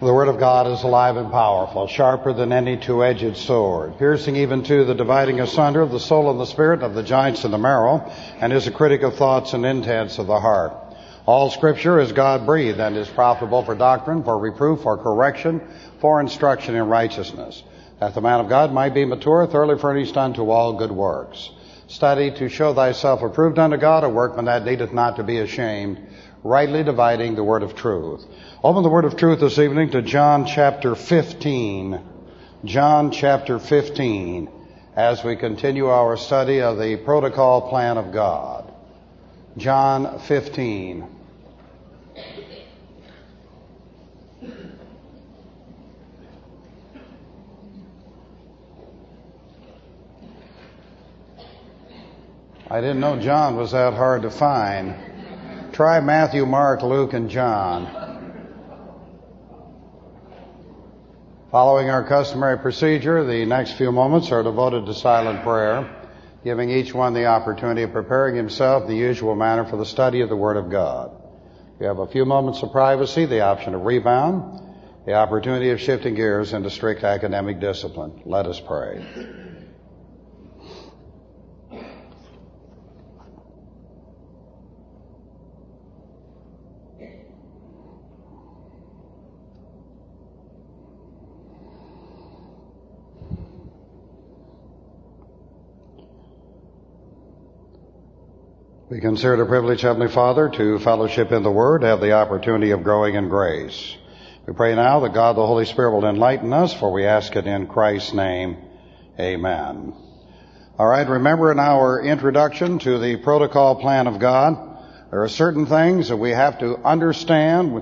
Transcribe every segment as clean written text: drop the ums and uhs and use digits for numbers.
The Word of God is alive and powerful, sharper than any two-edged sword, piercing even to the dividing asunder of the soul and the spirit, of the joints and the marrow, and is a critic of thoughts and intents of the heart. All Scripture is God-breathed and is profitable for doctrine, for reproof, for correction, for instruction in righteousness, that the man of God might be mature, thoroughly furnished unto all good works. Study to show thyself approved unto God, a workman that needeth not to be ashamed, rightly dividing the word of truth. Open the word of truth this evening to John chapter 15. John chapter 15, as we continue our study of the protocol plan of God. John 15. I didn't know John was that hard to find. Try Matthew, Mark, Luke, and John. Following our customary procedure, the next few moments are devoted to silent prayer, giving each one the opportunity of preparing himself in the usual manner for the study of the Word of God. We have a few moments of privacy, the option of rebound, the opportunity of shifting gears into strict academic discipline. Let us pray. We consider it a privilege, Heavenly Father, to fellowship in the Word, have the opportunity of growing in grace. We pray now that God the Holy Spirit will enlighten us, for we ask it in Christ's name. Amen. All right, remember in our introduction to the protocol plan of God, there are certain things that we have to understand,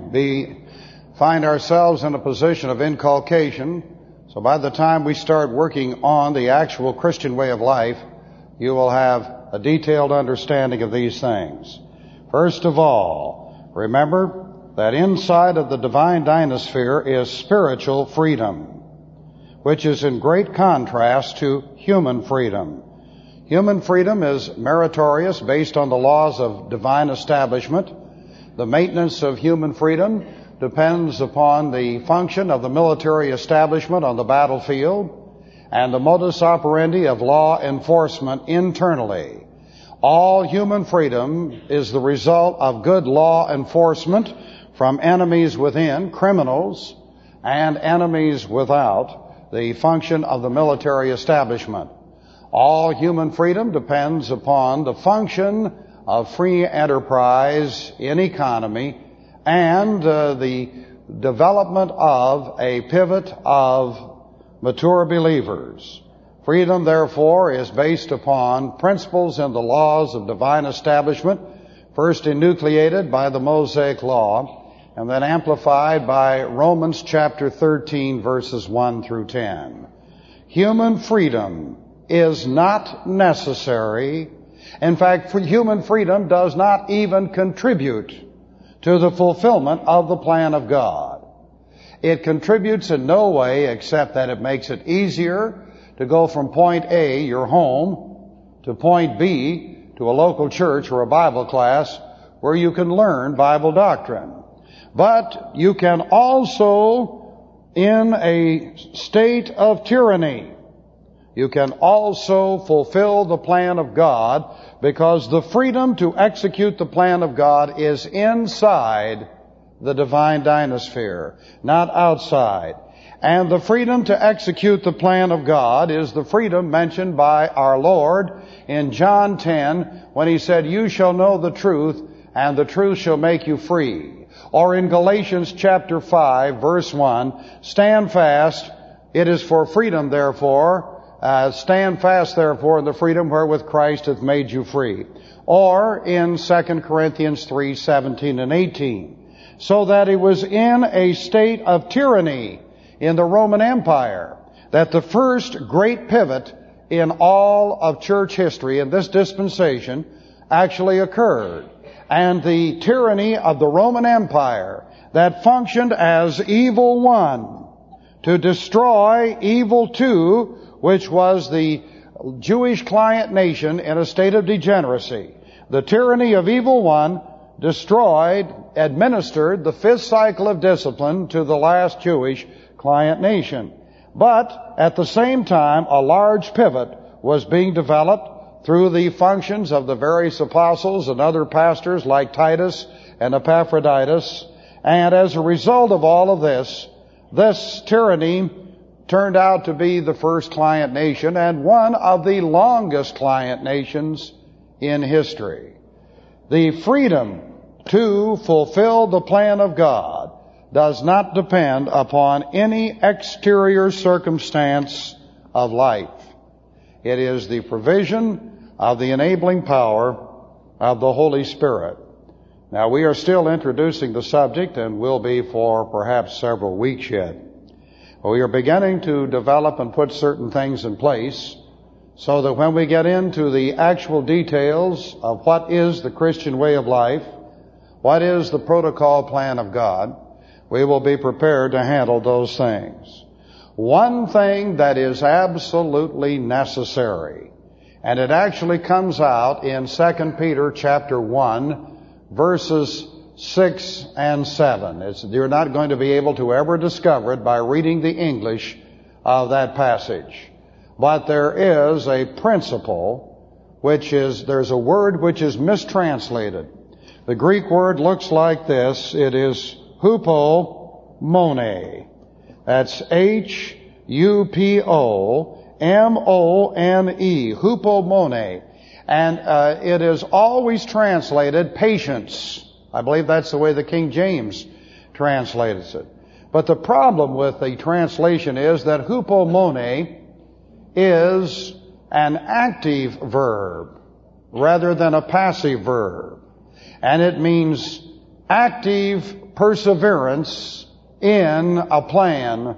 find ourselves in a position of inculcation. So by the time we start working on the actual Christian way of life, you will have a detailed understanding of these things. First of all, remember that inside of the divine dynasphere is spiritual freedom, which is in great contrast to human freedom. Human freedom is meritorious, based on the laws of divine establishment. The maintenance of human freedom depends upon the function of the military establishment on the battlefield and the modus operandi of law enforcement internally. All human freedom is the result of good law enforcement from enemies within, criminals, and enemies without, the function of the military establishment. All human freedom depends upon the function of free enterprise in economy and the development of a pivot of mature believers. Freedom, therefore, is based upon principles in the laws of divine establishment, first enucleated by the Mosaic Law, and then amplified by Romans chapter 13, verses 1 through 10. Human freedom is not necessary. In fact, human freedom does not even contribute to the fulfillment of the plan of God. It contributes in no way except that it makes it easier to go from point A, your home, to point B, to a local church or a Bible class where you can learn Bible doctrine. But you can also, in a state of tyranny, you can also fulfill the plan of God, because the freedom to execute the plan of God is inside the divine dynasphere, not outside. And the freedom to execute the plan of God is the freedom mentioned by our Lord in John 10 when He said, "You shall know the truth, and the truth shall make you free." Or in Galatians chapter 5, verse 1, "Stand fast, it is for freedom therefore, stand fast therefore in the freedom wherewith Christ hath made you free." Or in 2 Corinthians 3, 17 and 18. So that it was in a state of tyranny in the Roman Empire that the first great pivot in all of church history in this dispensation actually occurred. And the tyranny of the Roman Empire that functioned as evil one to destroy evil two, which was the Jewish client nation in a state of degeneracy. The tyranny of evil one destroyed, administered the 5th cycle of discipline to the last Jewish client nation. But at the same time, a large pivot was being developed through the functions of the various apostles and other pastors like Titus and Epaphroditus. And as a result of all of this tyranny turned out to be the first client nation and one of the longest client nations in history. The freedom to fulfill the plan of God does not depend upon any exterior circumstance of life. It is the provision of the enabling power of the Holy Spirit. Now, we are still introducing the subject and will be for perhaps several weeks yet. We are beginning to develop and put certain things in place so that when we get into the actual details of what is the Christian way of life, what is the protocol plan of God, we will be prepared to handle those things. One thing that is absolutely necessary, and it actually comes out in 2 Peter chapter 1, verses 6 and 7. You're not going to be able to ever discover it by reading the English of that passage. But there is a principle there's a word which is mistranslated. The Greek word looks like this. It is hupomone. That's Hupomone. Hupomone. And it is always translated patience. I believe that's the way the King James translates it. But the problem with the translation is that hupomone is an active verb rather than a passive verb. And it means active perseverance in a plan.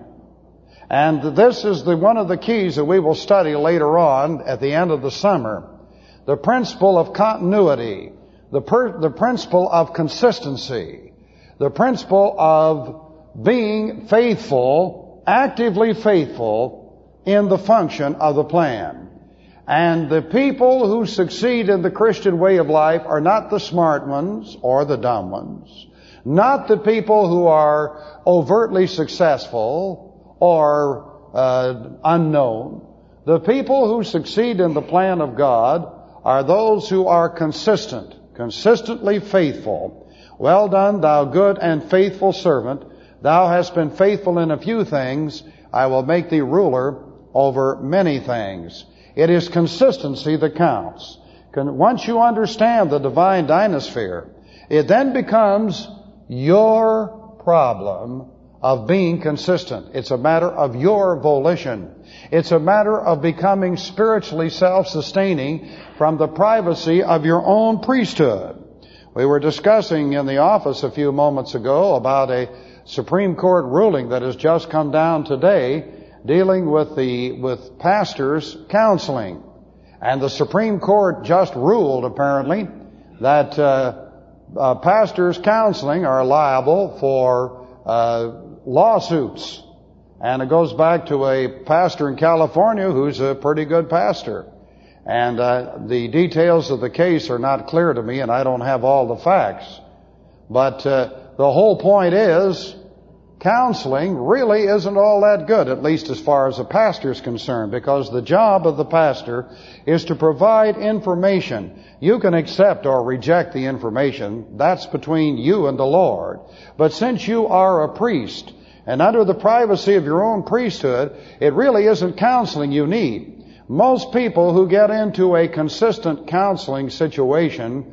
And this is one of the keys that we will study later on at the end of the summer. The principle of continuity, the principle of consistency, the principle of being faithful, actively faithful in the function of the plan. And the people who succeed in the Christian way of life are not the smart ones or the dumb ones, not the people who are overtly successful or unknown. The people who succeed in the plan of God are those who are consistently faithful. Well done, thou good and faithful servant. Thou hast been faithful in a few things. I will make thee ruler over many things. It is consistency that counts. Once you understand the divine dynasphere, it then becomes your problem of being consistent. It's a matter of your volition. It's a matter of becoming spiritually self-sustaining from the privacy of your own priesthood. We were discussing in the office a few moments ago about a Supreme Court ruling that has just come down today dealing with pastors' counseling. And the Supreme Court just ruled, apparently, that pastors' counseling are liable for lawsuits. And it goes back to a pastor in California who's a pretty good pastor. And the details of the case are not clear to me, and I don't have all the facts. But the whole point is, counseling really isn't all that good, at least as far as a pastor is concerned, because the job of the pastor is to provide information. You can accept or reject the information. That's between you and the Lord. But since you are a priest, and under the privacy of your own priesthood, it really isn't counseling you need. Most people who get into a consistent counseling situation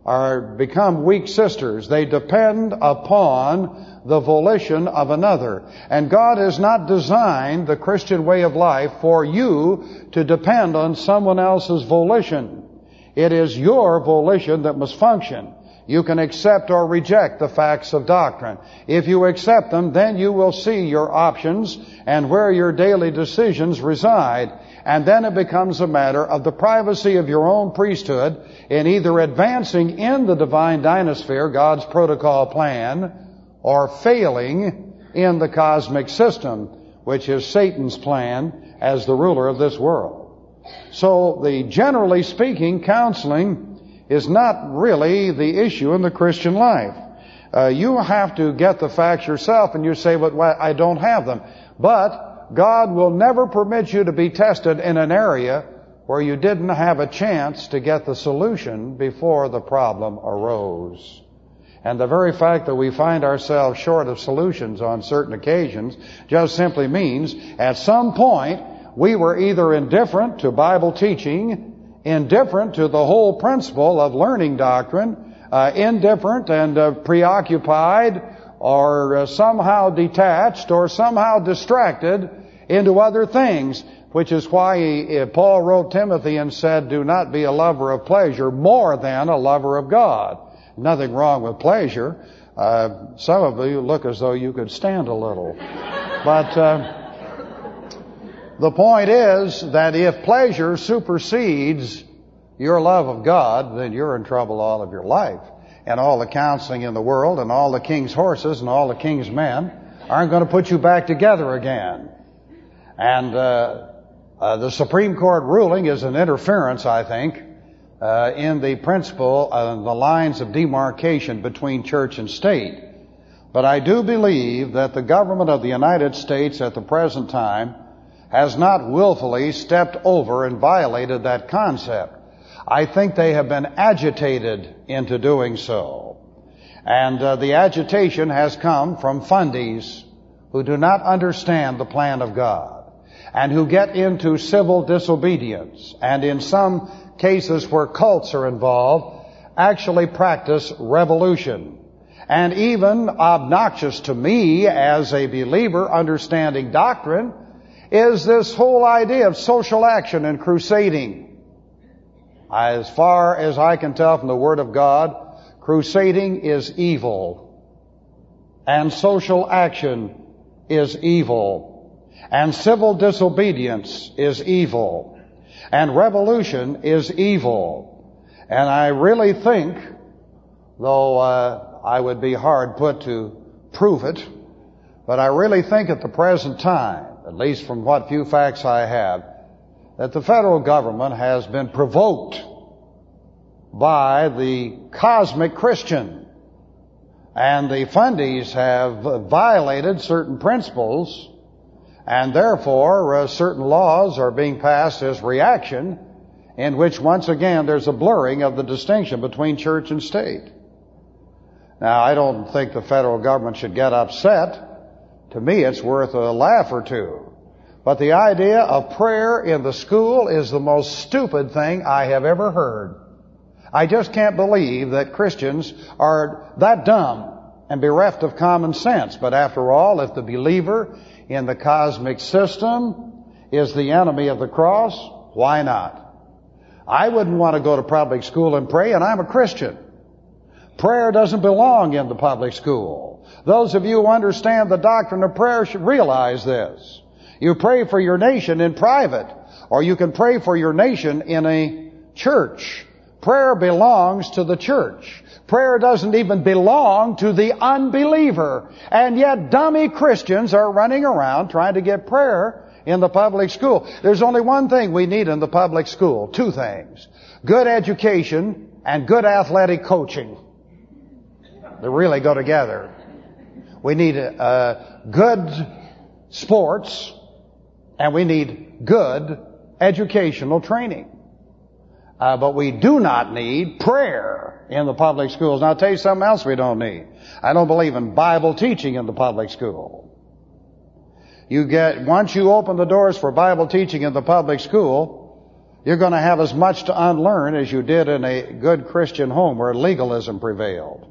become weak sisters. They depend upon the volition of another. And God has not designed the Christian way of life for you to depend on someone else's volition. It is your volition that must function. You can accept or reject the facts of doctrine. If you accept them, then you will see your options and where your daily decisions reside. And then it becomes a matter of the privacy of your own priesthood in either advancing in the divine dynasphere, God's protocol plan, or failing in the cosmic system, which is Satan's plan as the ruler of this world. So generally speaking, counseling is not really the issue in the Christian life. You have to get the facts yourself, and you say, well, I don't have them. But God will never permit you to be tested in an area where you didn't have a chance to get the solution before the problem arose. And the very fact that we find ourselves short of solutions on certain occasions just simply means at some point we were either indifferent to Bible teaching, indifferent to the whole principle of learning doctrine, indifferent and preoccupied, or somehow detached or somehow distracted into other things, which is why Paul wrote Timothy and said, do not be a lover of pleasure more than a lover of God. Nothing wrong with pleasure. Some of you look as though you could stand a little. But the point is that if pleasure supersedes your love of God, then you're in trouble all of your life. And all the counseling in the world and all the king's horses and all the king's men aren't going to put you back together again. And the Supreme Court ruling is an interference, I think, in the principle of the lines of demarcation between church and state. But I do believe that the government of the United States at the present time has not willfully stepped over and violated that concept. I think they have been agitated into doing so. And the agitation has come from fundies who do not understand the plan of God and who get into civil disobedience, and in some cases where cults are involved, actually practice revolution. And even obnoxious to me as a believer understanding doctrine is this whole idea of social action and crusading. As far as I can tell from the Word of God, crusading is evil, and social action is evil, and civil disobedience is evil, and revolution is evil. And I really think, though I would be hard put to prove it, but I really think at the present time, at least from what few facts I have, that the federal government has been provoked by the cosmic Christian. And the fundies have violated certain principles, and therefore certain laws are being passed as reaction, in which once again there's a blurring of the distinction between church and state. Now, I don't think the federal government should get upset. To me, it's worth a laugh or two. But the idea of prayer in the school is the most stupid thing I have ever heard. I just can't believe that Christians are that dumb and bereft of common sense. But after all, if the believer in the cosmic system is the enemy of the cross, why not? I wouldn't want to go to public school and pray, and I'm a Christian. Prayer doesn't belong in the public school. Those of you who understand the doctrine of prayer should realize this. You pray for your nation in private, or you can pray for your nation in a church. Prayer belongs to the church. Prayer doesn't even belong to the unbeliever. And yet dummy Christians are running around trying to get prayer in the public school. There's only one thing we need in the public school. Two things. Good education and good athletic coaching. They really go together. We need good sports, and we need good educational training. But we do not need prayer in the public schools. Now I'll tell you something else we don't need. I don't believe in Bible teaching in the public school. Once you open the doors for Bible teaching in the public school, you're going to have as much to unlearn as you did in a good Christian home where legalism prevailed.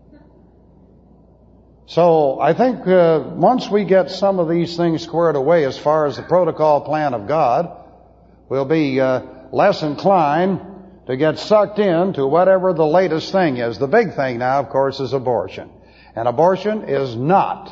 So I think once we get some of these things squared away as far as the protocol plan of God, we'll be less inclined to get sucked into whatever the latest thing is. The big thing now, of course, is abortion. And abortion is not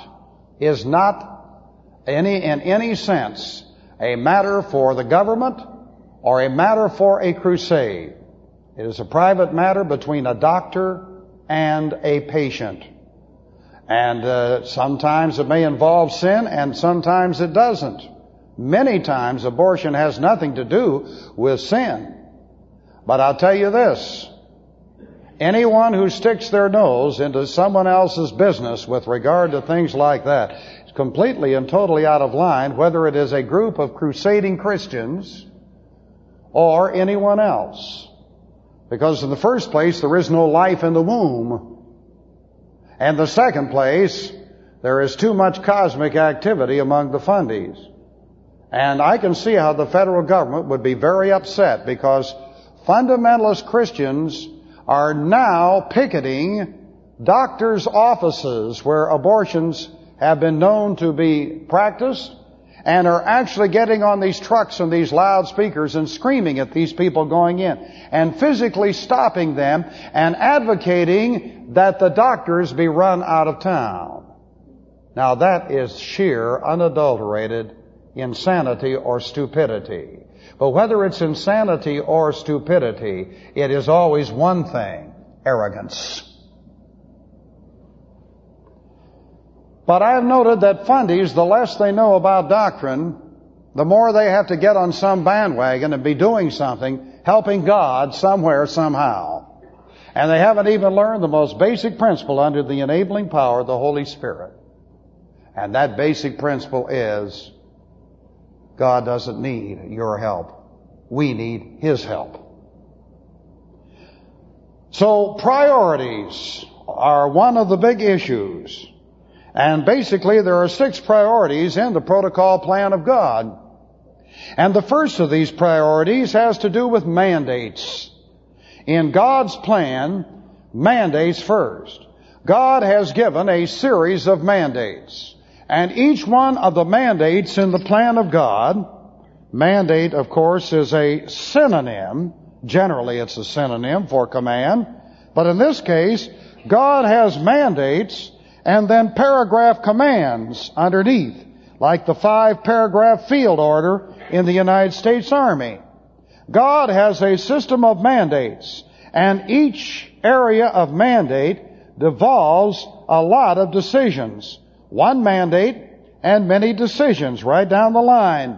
in any sense a matter for the government or a matter for a crusade. It is a private matter between a doctor and a patient. And sometimes it may involve sin, and sometimes it doesn't. Many times abortion has nothing to do with sin. But I'll tell you this, Anyone who sticks their nose into someone else's business with regard to things like that is completely and totally out of line, whether it is a group of crusading Christians or anyone else. Because in the first place, there is no life in the womb. And the second place, there is too much cosmic activity among the fundies. And I can see how the federal government would be very upset, because fundamentalist Christians are now picketing doctors' offices where abortions have been known to be practiced, and are actually getting on these trucks and these loudspeakers and screaming at these people going in, and physically stopping them and advocating that the doctors be run out of town. Now that is sheer, unadulterated insanity or stupidity. But whether it's insanity or stupidity, it is always one thing: arrogance. But I have noted that fundies, the less they know about doctrine, the more they have to get on some bandwagon and be doing something, helping God somewhere, somehow. And they haven't even learned the most basic principle under the enabling power of the Holy Spirit. And that basic principle is, God doesn't need your help. We need His help. So priorities are one of the big issues. And basically there are 6 priorities in the protocol plan of God. And the first of these priorities has to do with mandates. In God's plan, mandates first. God has given a series of mandates. And each one of the mandates in the plan of God, mandate, of course, is a synonym. Generally, it's a synonym for command. But in this case, God has mandates and then paragraph commands underneath, like the 5-paragraph field order in the United States Army. God has a system of mandates, and each area of mandate devolves a lot of decisions. One mandate and many decisions right down the line.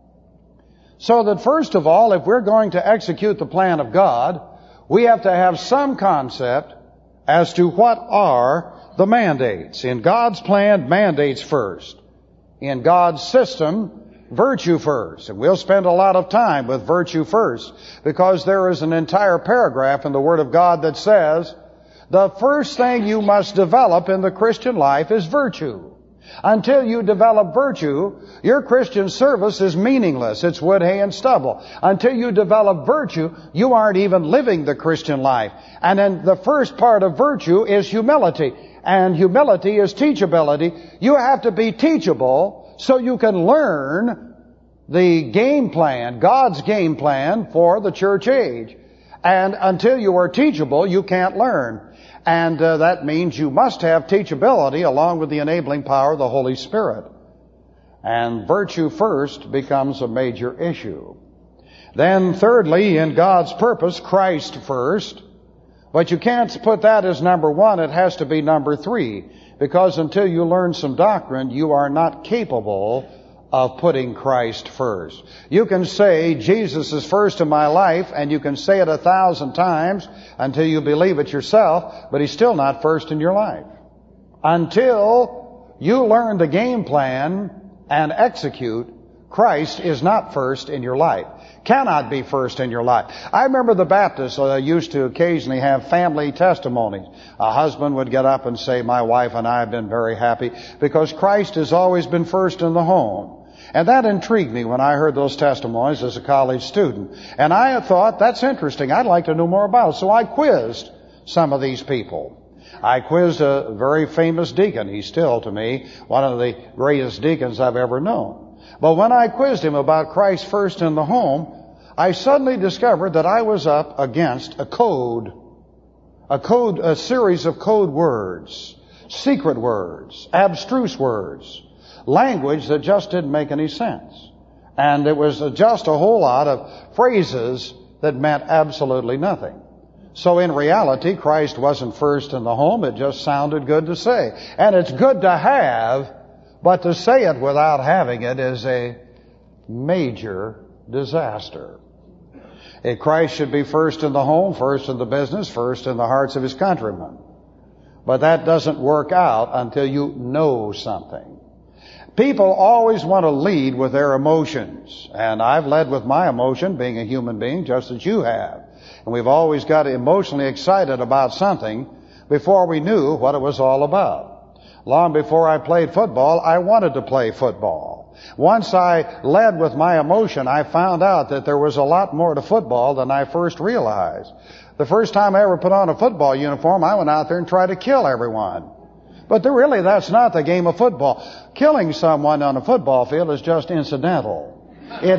So that first of all, if we're going to execute the plan of God, we have to have some concept as to what are the mandates. In God's plan, mandates first. In God's system, virtue first. And we'll spend a lot of time with virtue first, because there is an entire paragraph in the Word of God that says, the first thing you must develop in the Christian life is virtue. Until you develop virtue, your Christian service is meaningless. It's wood, hay, and stubble. Until you develop virtue, you aren't even living the Christian life. And then the first part of virtue is humility. And humility is teachability. You have to be teachable so you can learn the game plan, God's game plan for the church age. And until you are teachable, you can't learn. And that means you must have teachability along with the enabling power of the Holy Spirit. And virtue first becomes a major issue. Then thirdly, in God's purpose, Christ first. But you can't put that as number 1. It has to be number 3. Because until you learn some doctrine, you are not capable of putting Christ first. You can say Jesus is first in my life, and you can say it 1,000 times until you believe it yourself, but He's still not first in your life. Until you learn the game plan and execute, Christ is not first in your life. Cannot be first in your life. I remember the Baptists used to occasionally have family testimonies. A husband would get up and say, my wife and I have been very happy because Christ has always been first in the home. And that intrigued me when I heard those testimonies as a college student. And I thought, that's interesting. I'd like to know more about it. So I quizzed some of these people. I quizzed a very famous deacon. He's still, to me, one of the greatest deacons I've ever known. But when I quizzed him about Christ first in the home, I suddenly discovered that I was up against a series of code words, secret words, abstruse words, language that just didn't make any sense. And it was just a whole lot of phrases that meant absolutely nothing. So in reality, Christ wasn't first in the home. It just sounded good to say. And it's good to have, but to say it without having it is a major disaster. Christ should be first in the home, first in the business, first in the hearts of his countrymen. But that doesn't work out until you know something. People always want to lead with their emotions. And I've led with my emotion, being a human being, just as you have. And we've always got emotionally excited about something before we knew what it was all about. Long before I played football, I wanted to play football. Once I led with my emotion, I found out that there was a lot more to football than I first realized. The first time I ever put on a football uniform, I went out there and tried to kill everyone. But really, that's not the game of football. Killing someone on a football field is just incidental.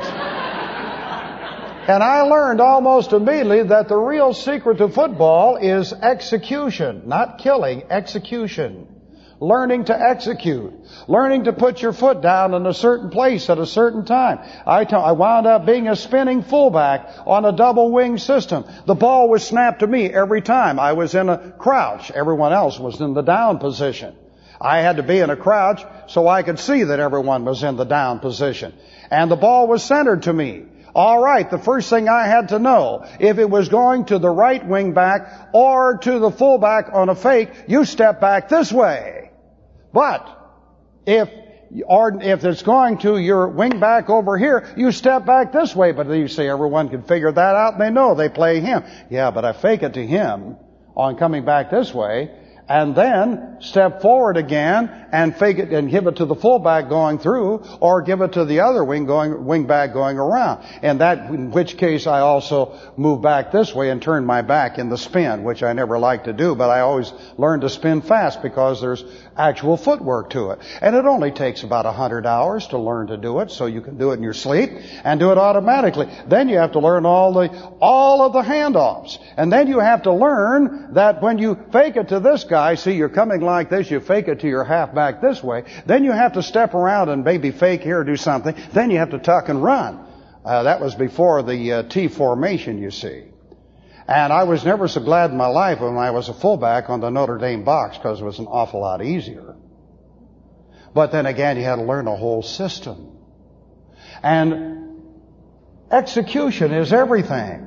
And I learned almost immediately that the real secret to football is execution. Not killing, execution. Learning to execute. Learning to put your foot down in a certain place at a certain time. I wound up being a spinning fullback on a double wing system. The ball was snapped to me every time. I was in a crouch. Everyone else was in the down position. I had to be in a crouch so I could see that everyone was in the down position. And the ball was centered to me. All right, the first thing I had to know, if it was going to the right wing back or to the fullback on a fake, you step back this way. But if it's going to your wing back over here, you step back this way. But you see, everyone can figure that out and they know they play him. Yeah, but I fake it to him on coming back this way, and then step forward again and fake it and give it to the fullback going through, or give it to the other wing back going around. And in which case I also move back this way and turn my back in the spin, which I never like to do, but I always learn to spin fast because there's actual footwork to it. And it only takes about 100 hours to learn to do it, so you can do it in your sleep and do it automatically. Then you have to learn all of the handoffs. And then you have to learn that when you fake it to this guy, see, you're coming like this, you fake it to your halfback this way, then you have to step around and maybe fake here or do something, then you have to tuck and run. That was before the T formation, you see. And I was never so glad in my life when I was a fullback on the Notre Dame box, because it was an awful lot easier. But then again, you had to learn the whole system. And execution is everything.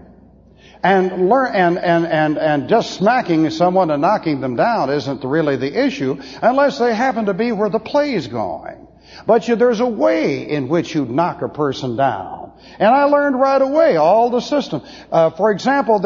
And just smacking someone and knocking them down isn't really the issue, unless they happen to be where the play's going. But there's a way in which you knock a person down. And I learned right away all the system. For example,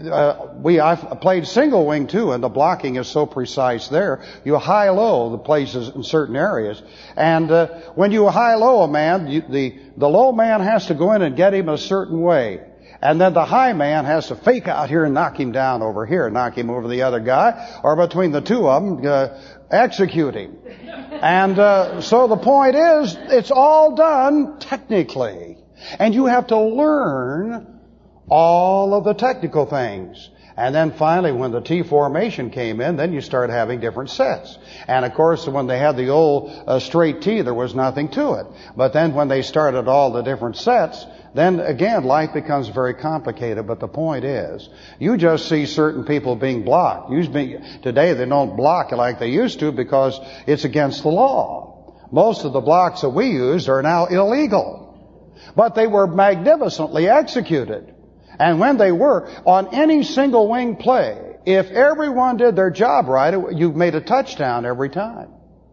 I've played single wing too, and the blocking is so precise there. You high-low the places in certain areas. And when you high-low a man, the low man has to go in and get him a certain way. And then the high man has to fake out here and knock him down over here, knock him over the other guy, or between the two of them, execute him. And so the point is, it's all done technically. And you have to learn all of the technical things. And then finally, when the T formation came in, then you start having different sets. And of course, when they had the old straight T, there was nothing to it. But then when they started all the different sets, then again, life becomes very complicated. But the point is, you just see certain people being blocked. Today, they don't block like they used to because it's against the law. Most of the blocks that we use are now illegal. But they were magnificently executed. And when they were, on any single wing play, if everyone did their job right, you made a touchdown every time.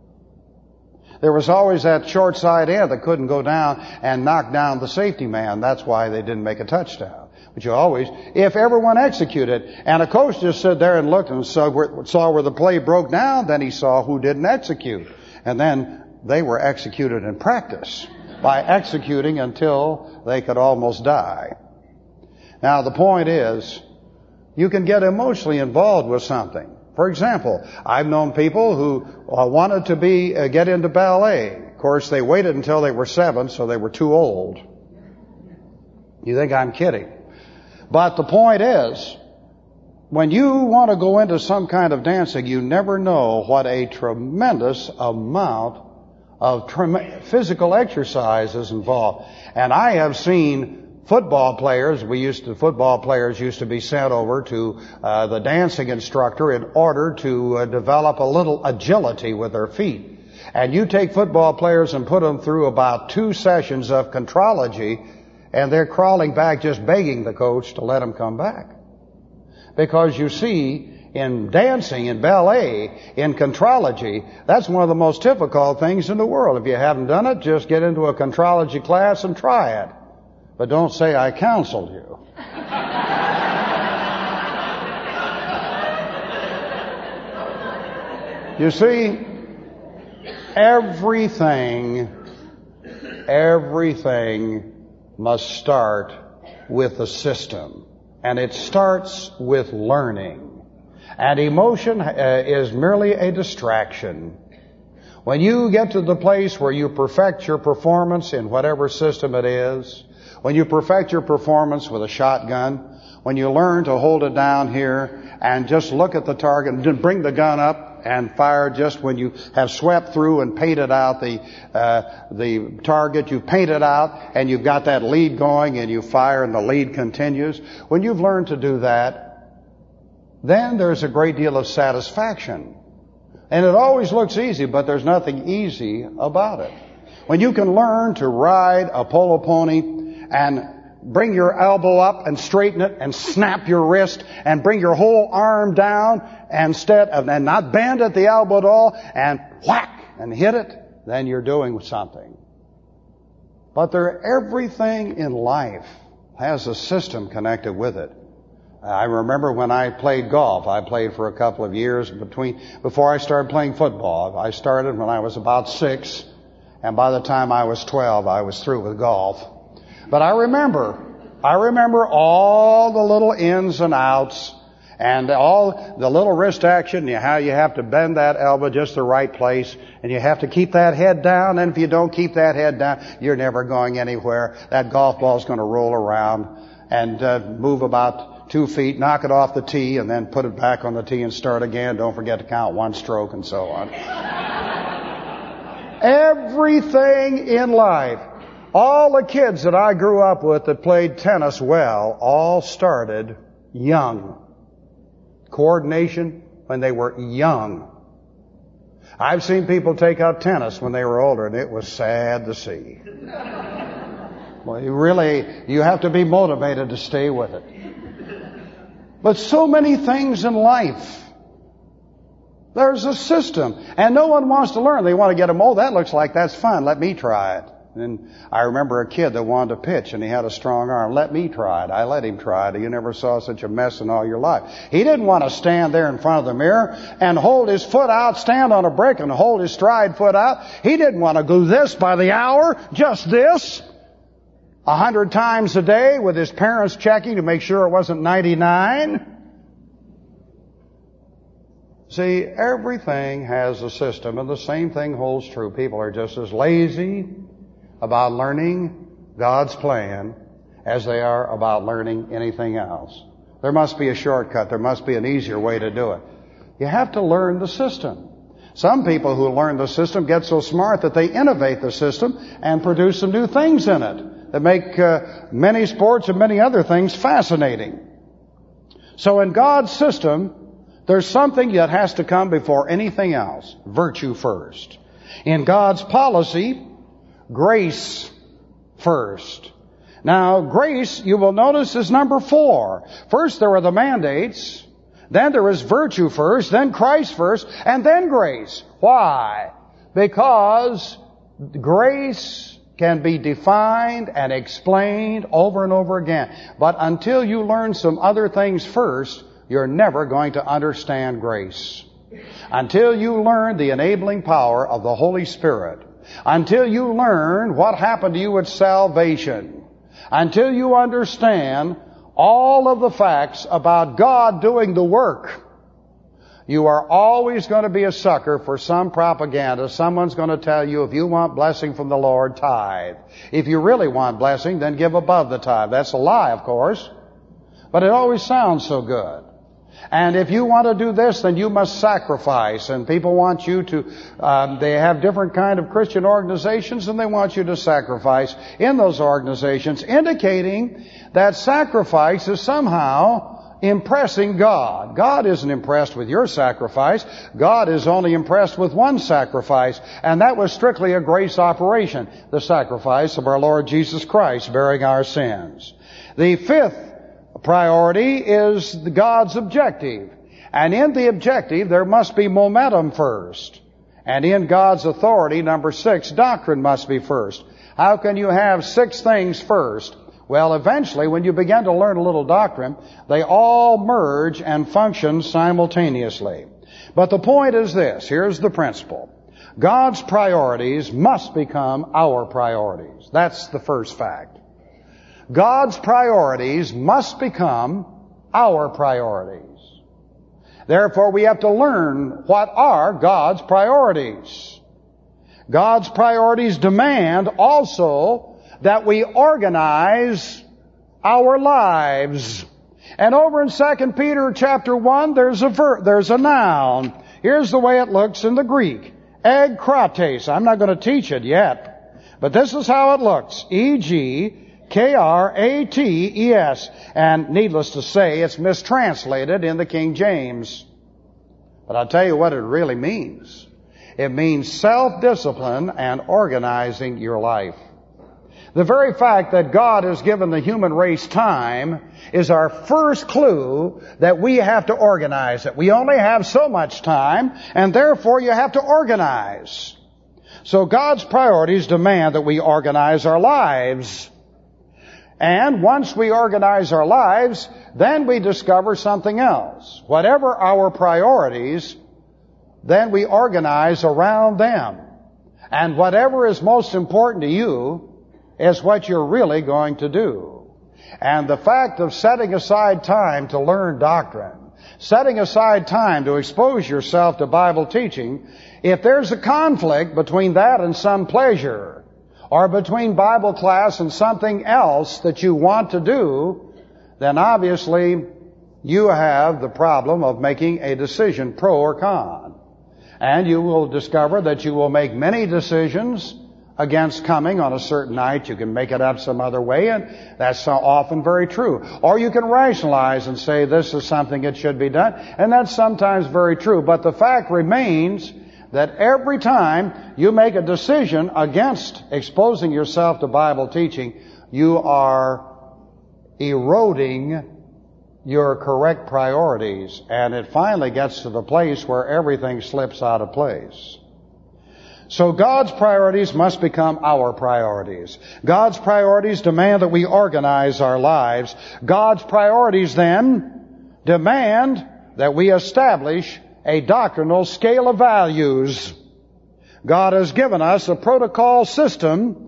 There was always that short side end that couldn't go down and knock down the safety man. That's why they didn't make a touchdown. But you always, if everyone executed, and a coach just stood there and looked and saw where the play broke down, then he saw who didn't execute. And then they were executed in practice by executing until they could almost die. Now, the point is, you can get emotionally involved with something. For example, I've known people who wanted to get into ballet. Of course, they waited until they were 7, so they were too old. You think I'm kidding. But the point is, when you want to go into some kind of dancing, you never know what a tremendous amount of physical exercise is involved. And I have seen football players used to be sent over to the dancing instructor in order to develop a little agility with their feet. And you take football players and put them through about 2 sessions of contrology, and they're crawling back just begging the coach to let them come back. Because you see, in dancing, in ballet, in contrology, that's one of the most difficult things in the world. If you haven't done it, just get into a contrology class and try it. But don't say I counseled you. You see, everything must start with the system. And it starts with learning. And emotion is merely a distraction. When you get to the place where you perfect your performance in whatever system it is, when you perfect your performance with a shotgun, when you learn to hold it down here and just look at the target and bring the gun up and fire just when you have swept through and painted out the target, you paint it out and you've got that lead going and you fire and the lead continues. When you've learned to do that, then there's a great deal of satisfaction. And it always looks easy, but there's nothing easy about it. When you can learn to ride a polo pony and bring your elbow up and straighten it and snap your wrist and bring your whole arm down instead of, and not bend at the elbow at all and whack and hit it, then you're doing something. But everything in life has a system connected with it. I remember when I played golf. I played for a couple of years before I started playing football. I started when I was about 6, and by the time I was 12, I was through with golf. But I remember all the little ins and outs and all the little wrist action, how you have to bend that elbow just the right place, and you have to keep that head down, and if you don't keep that head down, you're never going anywhere. That golf ball's going to roll around and move about 2 feet, knock it off the tee, and then put it back on the tee and start again. Don't forget to count 1 stroke and so on. Everything in life, all the kids that I grew up with that played tennis well, all started young. Coordination when they were young. I've seen people take up tennis when they were older, and it was sad to see. Well, you have to be motivated to stay with it. But so many things in life, there's a system, and no one wants to learn. They want to get them, that looks like that's fun. Let me try it. And I remember a kid that wanted to pitch, and he had a strong arm. Let me try it. I let him try it. You never saw such a mess in all your life. He didn't want to stand there in front of the mirror and hold his foot out, stand on a brick and hold his stride foot out. He didn't want to do this by the hour, just this, 100 times a day with his parents checking to make sure it wasn't 99. See, everything has a system, and the same thing holds true. People are just as lazy about learning God's plan as they are about learning anything else. There must be a shortcut. There must be an easier way to do it. You have to learn the system. Some people who learn the system get so smart that they innovate the system and produce some new things in it that make many sports and many other things fascinating. So in God's system, there's something that has to come before anything else. Virtue first. In God's policy, grace first. Now, grace, you will notice, is number 4. First, there are the mandates. Then there is virtue first. Then Christ first. And then grace. Why? Because grace can be defined and explained over and over again. But until you learn some other things first, you're never going to understand grace. Until you learn the enabling power of the Holy Spirit, until you learn what happened to you at salvation, until you understand all of the facts about God doing the work, you are always going to be a sucker for some propaganda. Someone's going to tell you, if you want blessing from the Lord, tithe. If you really want blessing, then give above the tithe. That's a lie, of course. But it always sounds so good. And if you want to do this, then you must sacrifice. And people want you to, they have different kind of Christian organizations, and they want you to sacrifice in those organizations, indicating that sacrifice is somehow impressing God. God isn't impressed with your sacrifice. God is only impressed with one sacrifice, and that was strictly a grace operation, the sacrifice of our Lord Jesus Christ bearing our sins. The fifth priority is God's objective. And in the objective, there must be momentum first. And in God's authority, number 6, doctrine must be first. How can you have 6 things first? Well, eventually, when you begin to learn a little doctrine, they all merge and function simultaneously. But the point is this. Here's the principle. God's priorities must become our priorities. That's the first fact. God's priorities must become our priorities. Therefore, we have to learn what are God's priorities. God's priorities demand also that we organize our lives. And over in 2 Peter chapter 1, there's a noun. Here's the way it looks in the Greek. Egkrates. I'm not going to teach it yet, but this is how it looks. E-G-K-R-A-T-E-S. And needless to say, it's mistranslated in the King James. But I'll tell you what it really means. It means self-discipline and organizing your life. The very fact that God has given the human race time is our first clue that we have to organize it. We only have so much time, and therefore you have to organize. So God's priorities demand that we organize our lives. And once we organize our lives, then we discover something else. Whatever our priorities, then we organize around them. And whatever is most important to you is what you're really going to do. And the fact of setting aside time to learn doctrine, setting aside time to expose yourself to Bible teaching, if there's a conflict between that and some pleasure, or between Bible class and something else that you want to do, then obviously you have the problem of making a decision, pro or con. And you will discover that you will make many decisions against coming on a certain night. You can make it up some other way, and that's often very true. Or you can rationalize and say this is something that should be done, and that's sometimes very true. But the fact remains that every time you make a decision against exposing yourself to Bible teaching, you are eroding your correct priorities, and it finally gets to the place where everything slips out of place. So God's priorities must become our priorities. God's priorities demand that we organize our lives. God's priorities then demand that we establish a doctrinal scale of values. God has given us a protocol system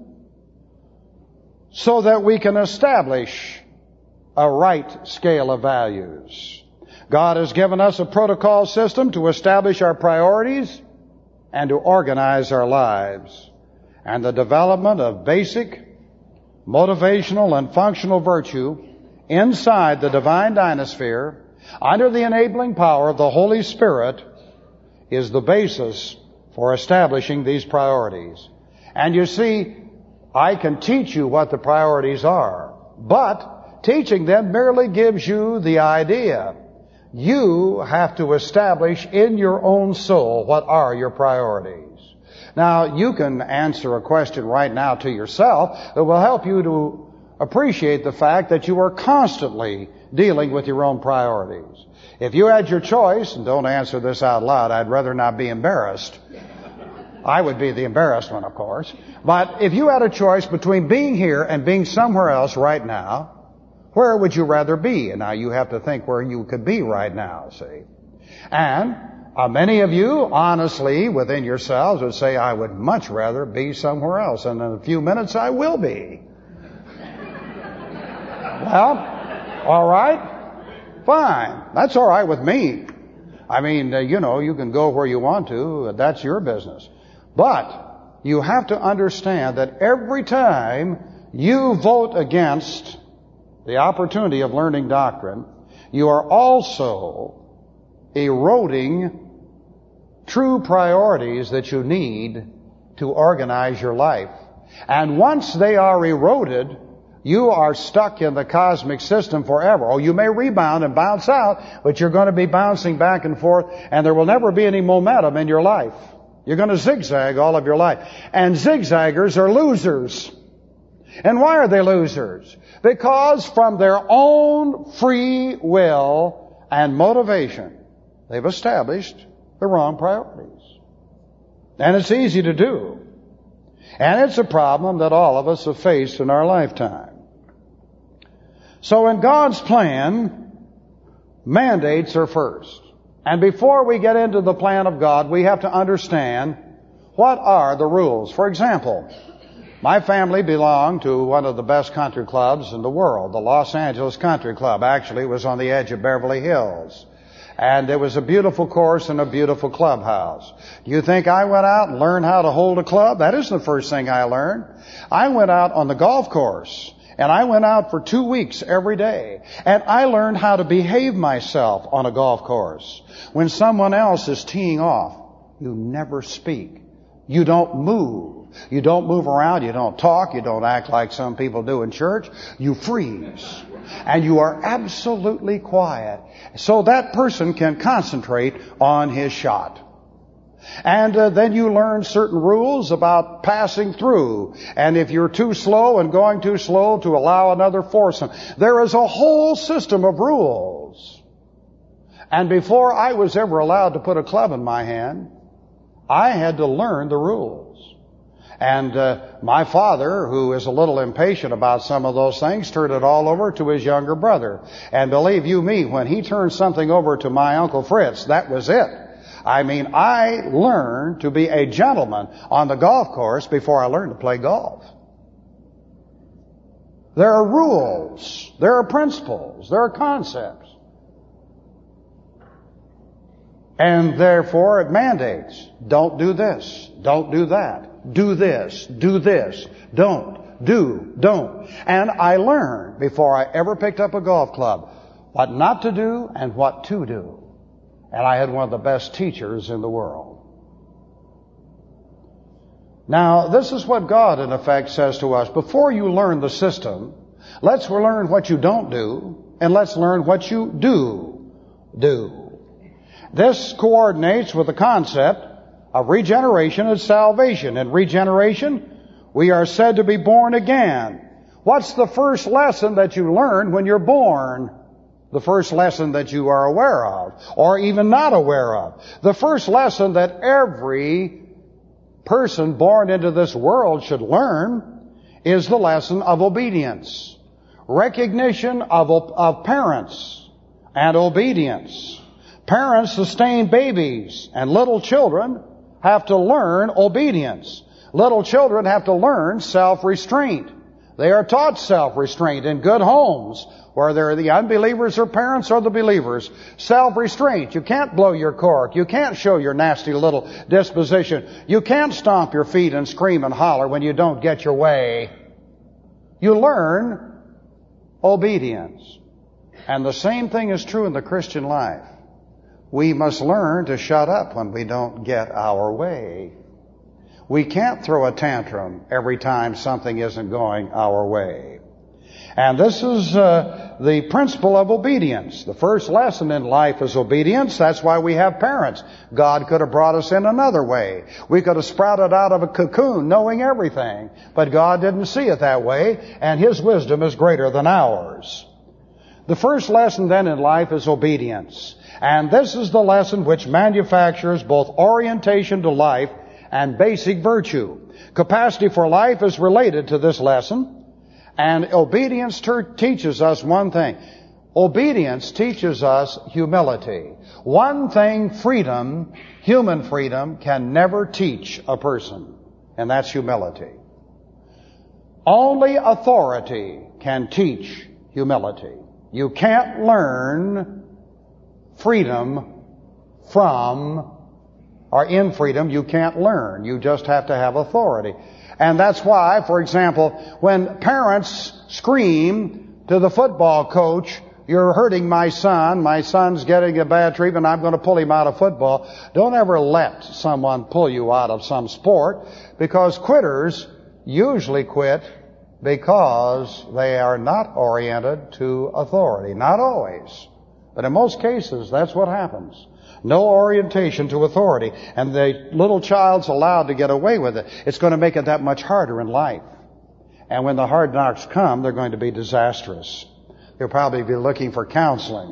so that we can establish a right scale of values. God has given us a protocol system to establish our priorities and to organize our lives. And the development of basic, motivational, and functional virtue inside the divine dynasphere, under the enabling power of the Holy Spirit, is the basis for establishing these priorities. And you see, I can teach you what the priorities are, but teaching them merely gives you the idea. You have to establish in your own soul what are your priorities. Now, you can answer a question right now to yourself that will help you to appreciate the fact that you are constantly dealing with your own priorities. If you had your choice, and don't answer this out loud, I'd rather not be embarrassed. I would be the embarrassed one, of course. But if you had a choice between being here and being somewhere else right now, where would you rather be? And now you have to think where you could be right now, see. And many of you, honestly, within yourselves, would say, I would much rather be somewhere else. And in a few minutes, I will be. Well, all right. Fine. That's all right with me. I mean, you can go where you want to. That's your business. But you have to understand that every time you vote against the opportunity of learning doctrine, you are also eroding true priorities that you need to organize your life. And once they are eroded, you are stuck in the cosmic system forever. Oh, you may rebound and bounce out, but you're going to be bouncing back and forth, and there will never be any momentum in your life. You're going to zigzag all of your life. And zigzaggers are losers. And why are they losers? Because from their own free will and motivation, they've established the wrong priorities. And it's easy to do. And it's a problem that all of us have faced in our lifetime. So in God's plan, mandates are first. And before we get into the plan of God, we have to understand what are the rules. For example, my family belonged to one of the best country clubs in the world, the Los Angeles Country Club. Actually, it was on the edge of Beverly Hills. And it was a beautiful course and a beautiful clubhouse. Do you think I went out and learned how to hold a club? That isn't the first thing I learned. I went out on the golf course. And I went out for 2 weeks every day. And I learned how to behave myself on a golf course. When someone else is teeing off, you never speak. You don't move. You don't move around. You don't talk. You don't act like some people do in church. You freeze. And you are absolutely quiet. So that person can concentrate on his shot. And then you learn certain rules about passing through. And if you're too slow and going too slow, to allow another foursome. There is a whole system of rules. And before I was ever allowed to put a club in my hand, I had to learn the rules. And my father, who is a little impatient about some of those things, turned it all over to his younger brother. And believe you me, when he turned something over to my Uncle Fritz, that was it. I mean, I learned to be a gentleman on the golf course before I learned to play golf. There are rules. There are principles. There are concepts. And therefore it mandates, don't do this, don't do that, do this, don't, do, don't. And I learned before I ever picked up a golf club what not to do and what to do. And I had one of the best teachers in the world. Now, this is what God, in effect, says to us. Before you learn the system, let's learn what you don't do, and let's learn what you do. This coordinates with the concept of regeneration and salvation. In regeneration, we are said to be born again. What's the first lesson that you learn when you're born? The first lesson that you are aware of, or even not aware of. The first lesson that every person born into this world should learn is the lesson of obedience. Recognition of parents and obedience. Parents sustain babies, and little children have to learn obedience. Little children have to learn self-restraint. They are taught self-restraint in good homes, where they're the unbelievers or parents or the believers. Self-restraint. You can't blow your cork. You can't show your nasty little disposition. You can't stomp your feet and scream and holler when you don't get your way. You learn obedience. And the same thing is true in the Christian life. We must learn to shut up when we don't get our way. We can't throw a tantrum every time something isn't going our way. And this is the principle of obedience. The first lesson in life is obedience. That's why we have parents. God could have brought us in another way. We could have sprouted out of a cocoon knowing everything. But God didn't see it that way, and His wisdom is greater than ours. The first lesson then in life is obedience. And this is the lesson which manufactures both orientation to life and basic virtue. Capacity for life is related to this lesson. And obedience teaches us one thing. Obedience teaches us humility. One thing freedom, human freedom, can never teach a person, and that's humility. Only authority can teach humility. You can't learn freedom from, or in freedom, you can't learn. You just have to have authority. And that's why, for example, when parents scream to the football coach, "You're hurting my son's getting a bad treatment, I'm going to pull him out of football." Don't ever let someone pull you out of some sport, because quitters usually quit because they are not oriented to authority. Not always, but in most cases, that's what happens. No orientation to authority, and the little child's allowed to get away with it. It's going to make it that much harder in life. And when the hard knocks come, they're going to be disastrous. They'll probably be looking for counseling.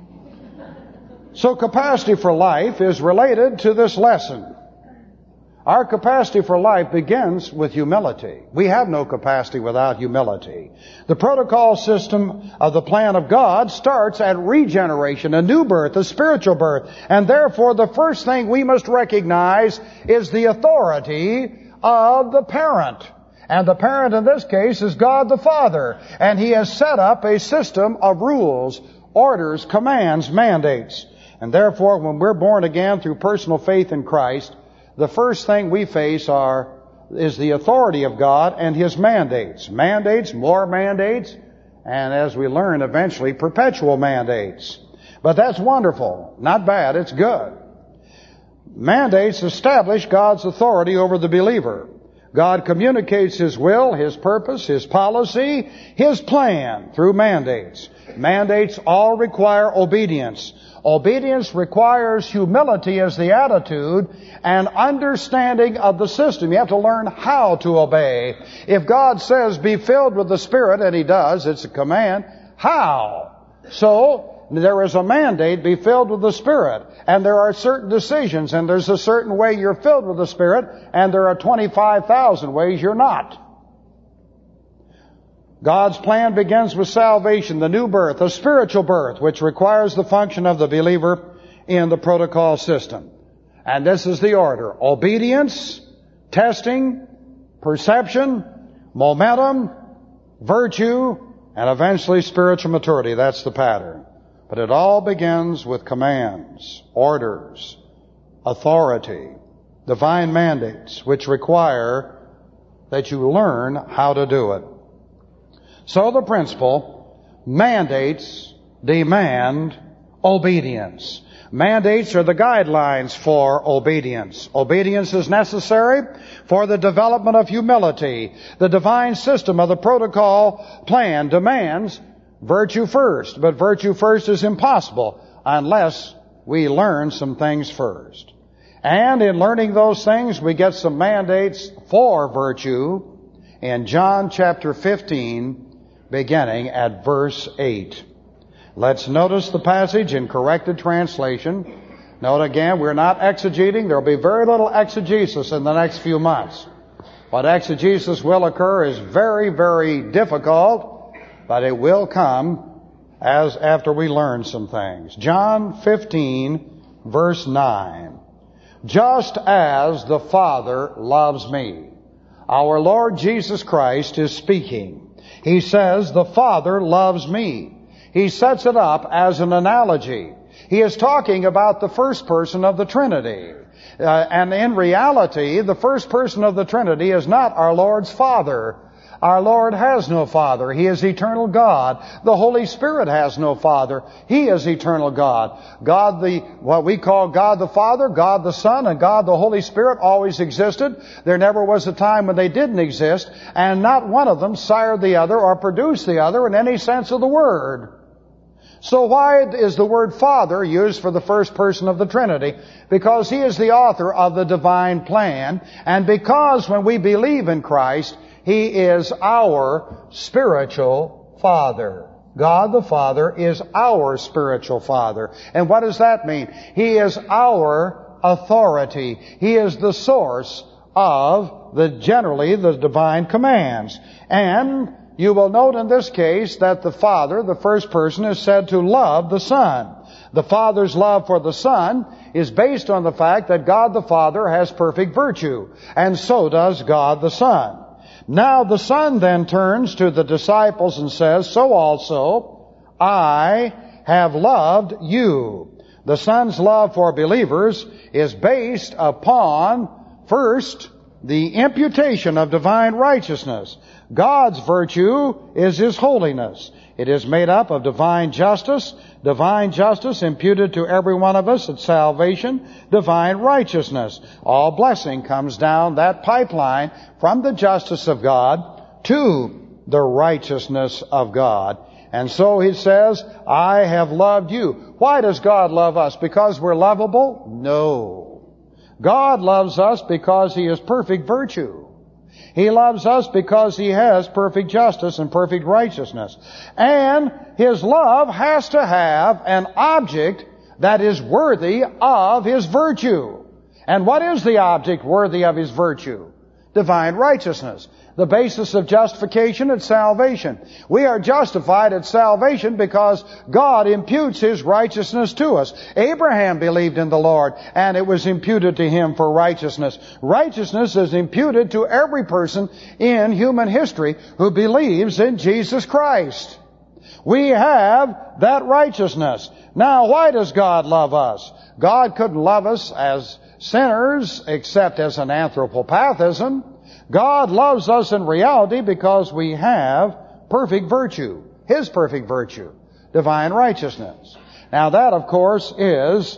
So capacity for life is related to this lesson. Our capacity for life begins with humility. We have no capacity without humility. The protocol system of the plan of God starts at regeneration, a new birth, a spiritual birth. And therefore, the first thing we must recognize is the authority of the parent. And the parent in this case is God the Father. And He has set up a system of rules, orders, commands, mandates. And therefore, when we're born again through personal faith in Christ, the first thing we face is the authority of God and His mandates. Mandates, more mandates, and as we learn eventually, perpetual mandates. But that's wonderful. Not bad, it's good. Mandates establish God's authority over the believer. God communicates His will, His purpose, His policy, His plan through mandates. Mandates all require obedience. Obedience requires humility as the attitude and understanding of the system. You have to learn how to obey. If God says, be filled with the Spirit, and He does, it's a command, how? So, there is a mandate, be filled with the Spirit. And there are certain decisions, and there's a certain way you're filled with the Spirit, and there are 25,000 ways you're not. God's plan begins with salvation, the new birth, a spiritual birth, which requires the function of the believer in the protocol system. And this is the order: obedience, testing, perception, momentum, virtue, and eventually spiritual maturity. That's the pattern. But it all begins with commands, orders, authority, divine mandates, which require that you learn how to do it. So the principle, mandates demand obedience. Mandates are the guidelines for obedience. Obedience is necessary for the development of humility. The divine system of the protocol plan demands virtue first, but virtue first is impossible unless we learn some things first. And in learning those things, we get some mandates for virtue in John chapter 15, beginning at verse 8. Let's notice the passage in corrected translation. Note again, we're not exegeting. There will be very little exegesis in the next few months. What exegesis will occur is very, very difficult, but it will come after we learn some things. John 15, verse 9. Just as the Father loves me. Our Lord Jesus Christ is speaking. He says, the Father loves me. He sets it up as an analogy. He is talking about the first person of the Trinity. And in reality, the first person of the Trinity is not our Lord's Father. Our Lord has no Father. He is eternal God. The Holy Spirit has no Father. He is eternal God. What we call God the Father, God the Son, and God the Holy Spirit always existed. There never was a time when they didn't exist, and not one of them sired the other or produced the other in any sense of the word. So why is the word Father used for the first person of the Trinity? Because He is the author of the divine plan, and because when we believe in Christ, He is our spiritual Father. God the Father is our spiritual Father. And what does that mean? He is our authority. He is the source of generally the divine commands. And you will note in this case that the Father, the first person, is said to love the Son. The Father's love for the Son is based on the fact that God the Father has perfect virtue, and so does God the Son. Now the Son then turns to the disciples and says, so also I have loved you. The Son's love for believers is based upon, first, the imputation of divine righteousness. God's virtue is His holiness. It is made up of divine justice imputed to every one of us at salvation, divine righteousness. All blessing comes down that pipeline from the justice of God to the righteousness of God. And so he says, I have loved you. Why does God love us? Because we're lovable? No. God loves us because He is perfect virtue. He loves us because He has perfect justice and perfect righteousness. And His love has to have an object that is worthy of His virtue. And what is the object worthy of His virtue? Divine righteousness. The basis of justification and salvation. We are justified at salvation because God imputes His righteousness to us. Abraham believed in the Lord, and it was imputed to him for righteousness. Righteousness is imputed to every person in human history who believes in Jesus Christ. We have that righteousness. Now, why does God love us? God couldn't love us as sinners except as an anthropopathism. God loves us in reality because we have perfect virtue, His perfect virtue, divine righteousness. Now that, of course, is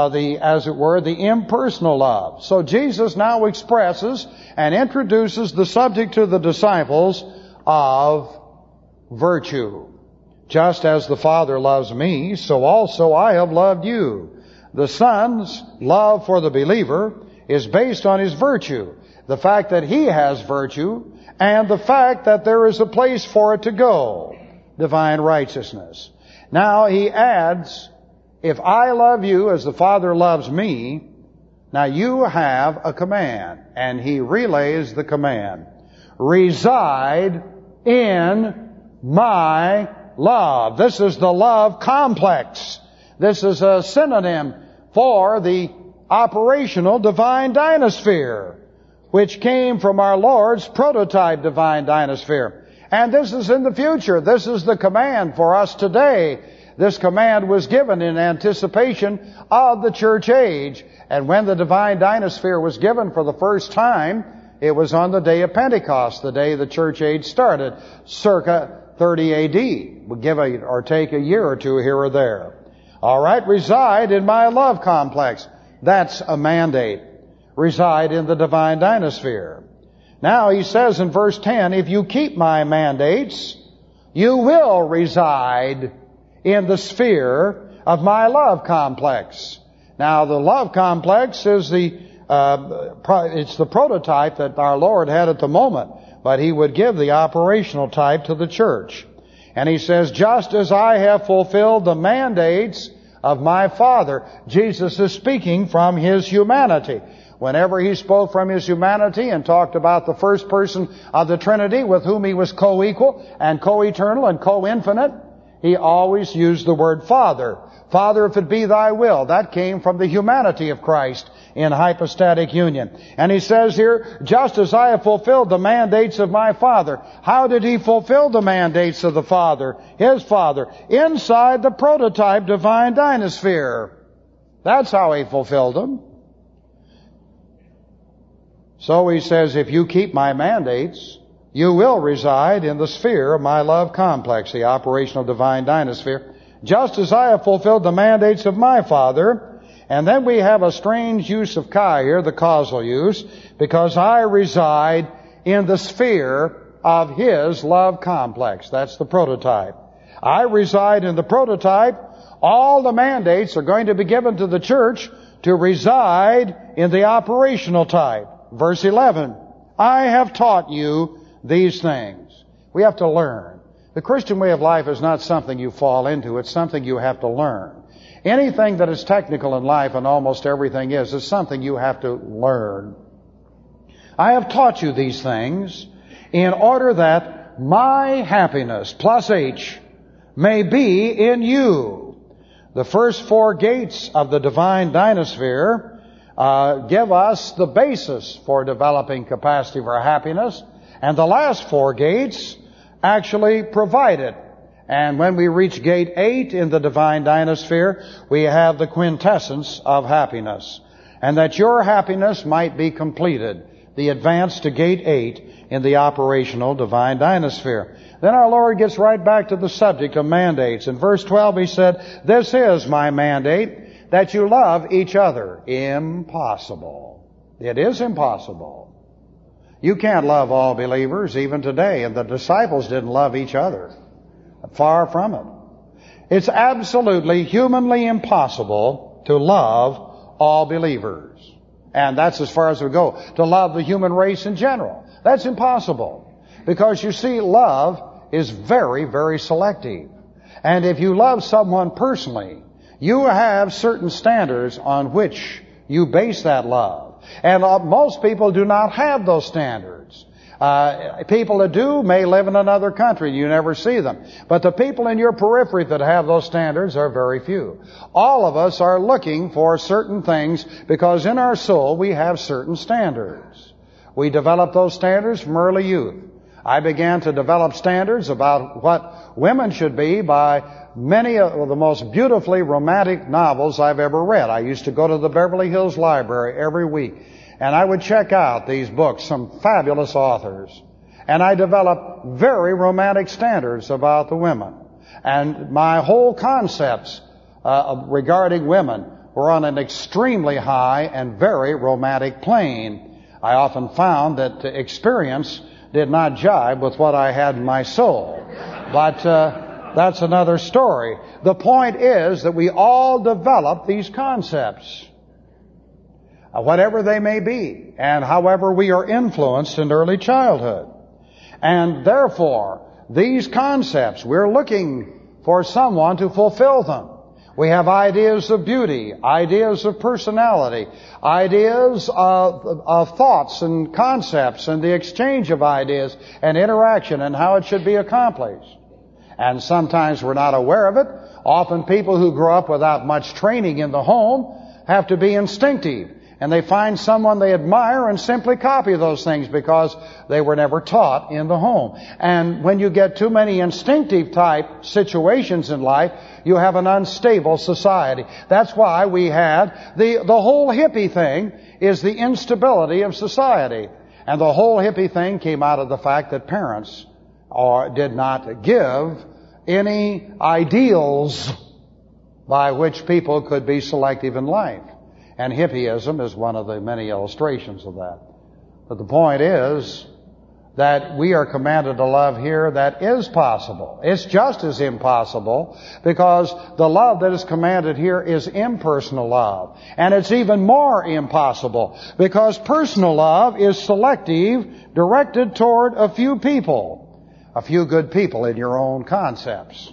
the impersonal love. So Jesus now expresses and introduces the subject to the disciples of virtue. Just as the Father loves me, so also I have loved you. The Son's love for the believer is based on His virtue. The fact that He has virtue, and the fact that there is a place for it to go. Divine righteousness. Now He adds, if I love you as the Father loves me, now you have a command. And He relays the command. Reside in my love. This is the love complex. This is a synonym for the operational divine dynasphere, which came from our Lord's prototype divine dynasphere. And this is in the future. This is the command for us today. This command was given in anticipation of the church age. And when the divine dynasphere was given for the first time, it was on the day of Pentecost, the day the church age started, circa 30 A.D. We'll give or take a year or two here or there. All right, reside in my love complex. That's a mandate. Reside in the divine dynasphere. Now He says in verse 10, if you keep my mandates, you will reside in the sphere of my love complex. Now the love complex is it's the prototype that our Lord had at the moment, but He would give the operational type to the church. And He says, just as I have fulfilled the mandates of my Father. Jesus is speaking from His humanity. Whenever He spoke from His humanity and talked about the first person of the Trinity with whom He was co-equal and co-eternal and co-infinite, He always used the word Father. Father, if it be thy will. That came from the humanity of Christ in hypostatic union. And He says here, just as I have fulfilled the mandates of my Father. How did He fulfill the mandates of the Father, His Father? Inside the prototype divine dynasphere. That's how He fulfilled them. So He says, if you keep my mandates, you will reside in the sphere of my love complex, the operational divine dynasphere, just as I have fulfilled the mandates of my Father. And then we have a strange use of chi here, the causal use, because I reside in the sphere of His love complex. That's the prototype. I reside in the prototype. All the mandates are going to be given to the church to reside in the operational type. Verse 11, I have taught you these things. We have to learn. The Christian way of life is not something you fall into. It's something you have to learn. Anything that is technical in life, and almost everything is something you have to learn. I have taught you these things in order that my happiness, plus H, may be in you. The first four gates of the divine dynasphere give us the basis for developing capacity for happiness, and the last four gates actually provide it. And when we reach gate 8 in the divine dynasphere, we have the quintessence of happiness. And that your happiness might be completed, the advance to gate 8 in the operational divine dynasphere. Then our Lord gets right back to the subject of mandates. In verse 12 He said, this is my mandate, that you love each other. Impossible. It is impossible. You can't love all believers even today, and the disciples didn't love each other. Far from it. It's absolutely humanly impossible to love all believers. And that's as far as we go. To love the human race in general. That's impossible. Because you see, love is very, very selective. And if you love someone personally, you have certain standards on which you base that love. And most people do not have those standards. People that do may live in another country. You never see them. But the people in your periphery that have those standards are very few. All of us are looking for certain things because in our soul we have certain standards. We develop those standards from early youth. I began to develop standards about what women should be by many of the most beautifully romantic novels I've ever read. I used to go to the Beverly Hills Library every week, and I would check out these books, some fabulous authors. And I developed very romantic standards about the women. And my whole concepts regarding women were on an extremely high and very romantic plane. I often found that experience did not jibe with what I had in my soul. But that's another story. The point is that we all develop these concepts, whatever they may be, and however we are influenced in early childhood. And therefore, these concepts, we're looking for someone to fulfill them. We have ideas of beauty, ideas of personality, ideas of thoughts and concepts and the exchange of ideas and interaction and how it should be accomplished. And sometimes we're not aware of it. Often people who grow up without much training in the home have to be instinctive. And they find someone they admire and simply copy those things because they were never taught in the home. And when you get too many instinctive type situations in life, you have an unstable society. That's why we had the whole hippie thing is the instability of society. And the whole hippie thing came out of the fact that parents did not give any ideals by which people could be selective in life. And hippieism is one of the many illustrations of that. But the point is that we are commanded to love here that is possible. It's just as impossible because the love that is commanded here is impersonal love. And it's even more impossible because personal love is selective, directed toward a few people, a few good people in your own concepts.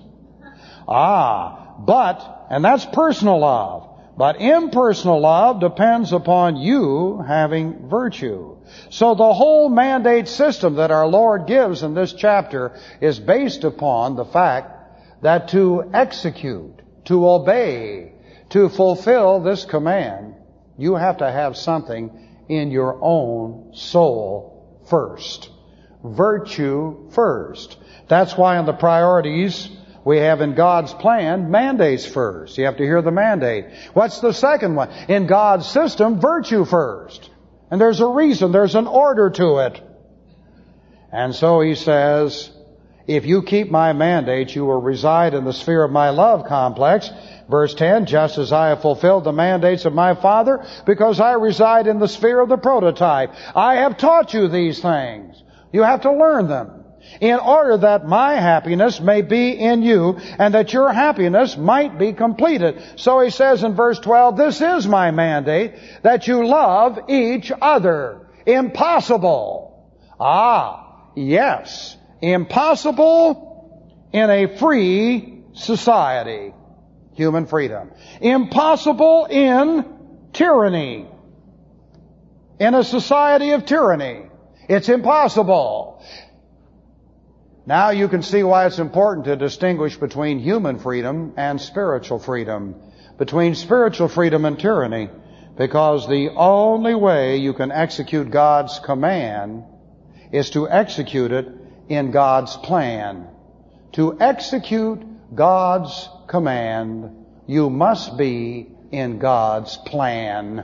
And that's personal love. But impersonal love depends upon you having virtue. So the whole mandate system that our Lord gives in this chapter is based upon the fact that to execute, to obey, to fulfill this command, you have to have something in your own soul first. Virtue first. That's why in the priorities we have in God's plan, mandates first. You have to hear the mandate. What's the second one? In God's system, virtue first. And there's a reason, there's an order to it. And so he says, if you keep my mandates, you will reside in the sphere of my love complex. Verse 10, just as I have fulfilled the mandates of my Father, because I reside in the sphere of the prototype. I have taught you these things. You have to learn them, in order that my happiness may be in you, and that your happiness might be completed. So he says in verse 12, this is my mandate, that you love each other. Impossible. Yes. Impossible in a free society. Human freedom. Impossible in tyranny. In a society of tyranny. It's impossible. Now you can see why it's important to distinguish between human freedom and spiritual freedom, between spiritual freedom and tyranny, because the only way you can execute God's command is to execute it in God's plan. To execute God's command, you must be in God's plan.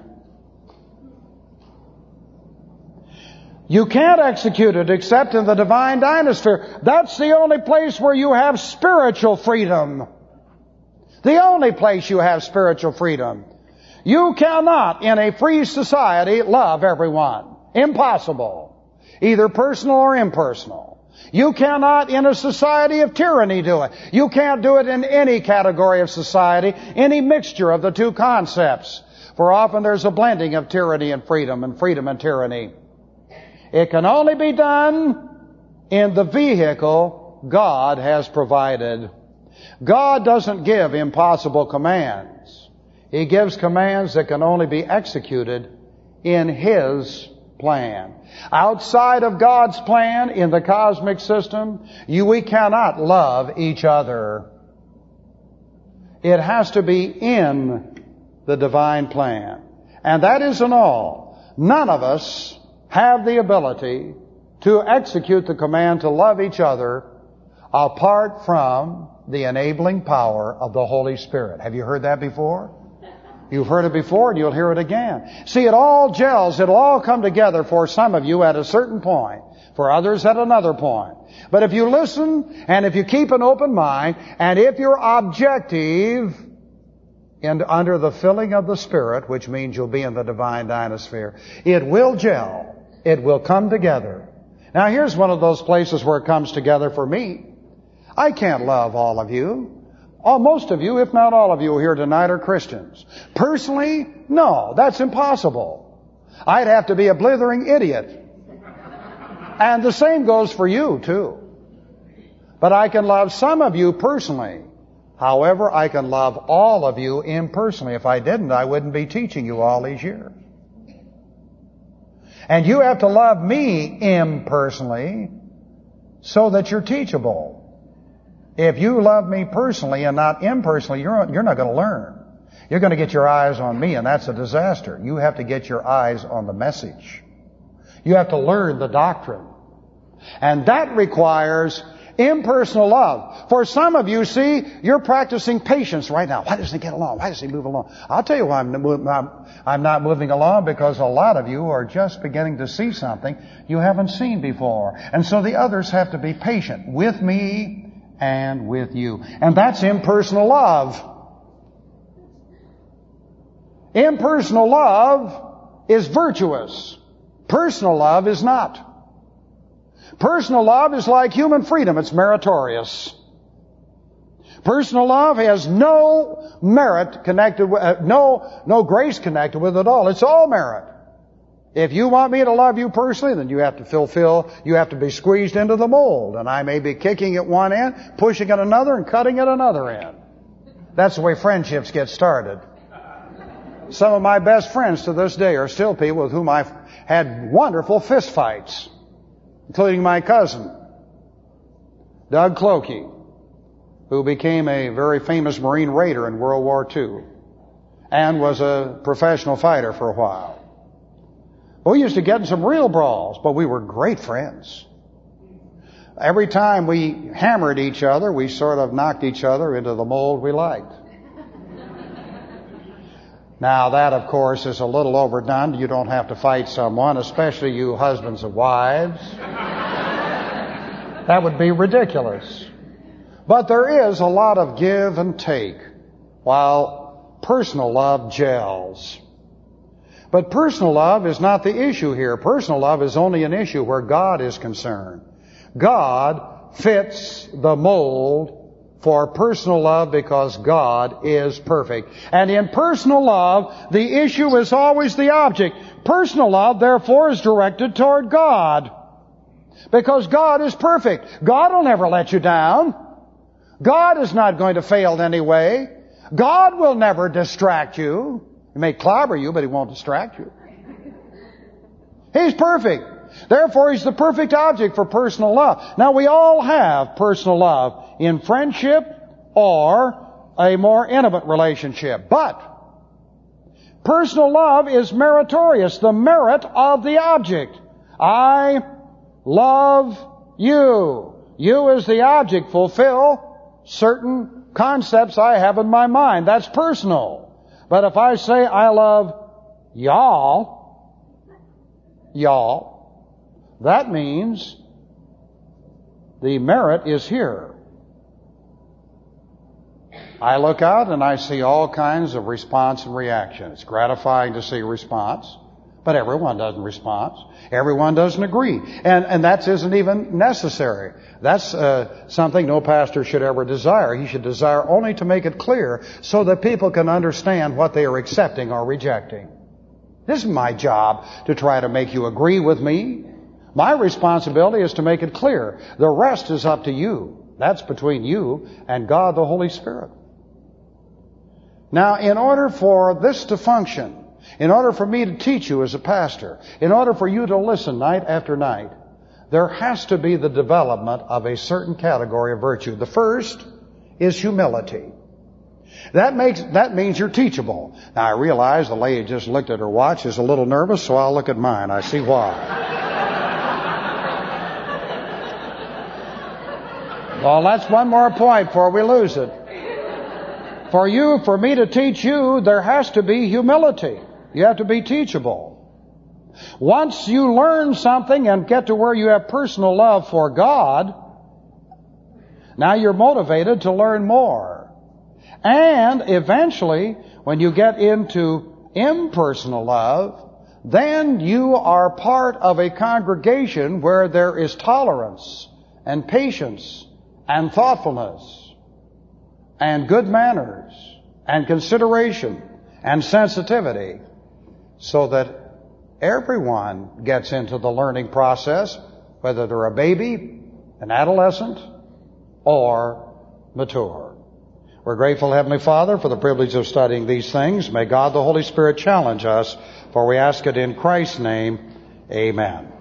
You can't execute it except in the divine dynasphere. That's the only place where you have spiritual freedom. The only place you have spiritual freedom. You cannot, in a free society, love everyone. Impossible. either personal or impersonal. You cannot in a society of tyranny do it. You can't do it in any category of society, any mixture of the two concepts. For often there's a blending of tyranny and freedom and tyranny. It can only be done in the vehicle God has provided. God doesn't give impossible commands. He gives commands that can only be executed in His plan. Outside of God's plan in the cosmic system, we cannot love each other. It has to be in the divine plan. And that isn't all. None of us have the ability to execute the command to love each other apart from the enabling power of the Holy Spirit. Have you heard that before? You've heard it before and you'll hear it again. See, it all gels. It'll all come together for some of you at a certain point, for others at another point. But if you listen and if you keep an open mind and if you're objective and under the filling of the Spirit, which means you'll be in the divine dynasphere, it will gel. It will come together. Now here's one of those places where it comes together for me. I can't love all of you. Most of you, if not all of you here tonight, are Christians. Personally, no, that's impossible. I'd have to be a blithering idiot. And the same goes for you, too. But I can love some of you personally. However, I can love all of you impersonally. If I didn't, I wouldn't be teaching you all these years. And you have to love me impersonally so that you're teachable. If you love me personally and not impersonally, you're not going to learn. You're going to get your eyes on me, and that's a disaster. You have to get your eyes on the message. You have to learn the doctrine. And that requires impersonal love. For some of you, see, you're practicing patience right now. Why doesn't he get along? Why does he move along? I'll tell you why I'm not moving along, because a lot of you are just beginning to see something you haven't seen before. And so the others have to be patient with me and with you. And that's impersonal love. Impersonal love is virtuous. Personal love is not. Personal love is like human freedom. It's meritorious. Personal love has no merit connected with, no grace connected with it at all. It's all merit. If you want me to love you personally, then you have to you have to be squeezed into the mold. And I may be kicking at one end, pushing at another, and cutting at another end. That's the way friendships get started. Some of my best friends to this day are still people with whom I've had wonderful fist fights, including my cousin, Doug Clokey, who became a very famous Marine raider in World War II and was a professional fighter for a while. We used to get in some real brawls, but we were great friends. Every time we hammered each other, we sort of knocked each other into the mold we liked. Now that, of course, is a little overdone. You don't have to fight someone, especially you husbands of wives. That would be ridiculous. But there is a lot of give and take, while personal love gels. But personal love is not the issue here. Personal love is only an issue where God is concerned. God fits the mold for personal love because God is perfect. And in personal love, the issue is always the object. Personal love, therefore, is directed toward God. Because God is perfect. God will never let you down. God is not going to fail in any way. God will never distract you. He may clobber you, but He won't distract you. He's perfect. Therefore, He's the perfect object for personal love. Now, we all have personal love in friendship or a more intimate relationship. But personal love is meritorious, the merit of the object. I love you. You as the object fulfill certain concepts I have in my mind. That's personal. But if I say I love y'all, that means the merit is here. I look out and I see all kinds of response and reaction. It's gratifying to see response, But everyone doesn't respond. Everyone doesn't agree. And that isn't even necessary. That's something no pastor should ever desire. He should desire only to make it clear so that people can understand what they are accepting or rejecting. This is my job to try to make you agree with me. My responsibility is to make it clear. The rest is up to you. That's between you and God the Holy Spirit. Now, in order for this to function, in order for me to teach you as a pastor, in order for you to listen night after night, there has to be the development of a certain category of virtue. The first is humility. That means you're teachable. Now, I realize the lady just looked at her watch, is a little nervous, so I'll look at mine. I see why. Well, that's one more point before we lose it. For me to teach you, there has to be humility. You have to be teachable. Once you learn something and get to where you have personal love for God, now you're motivated to learn more. And eventually, when you get into impersonal love, then you are part of a congregation where there is tolerance and patience and thoughtfulness and good manners and consideration and sensitivity, so that everyone gets into the learning process, whether they're a baby, an adolescent, or mature. We're grateful, Heavenly Father, for the privilege of studying these things. May God the Holy Spirit challenge us, for we ask it in Christ's name. Amen.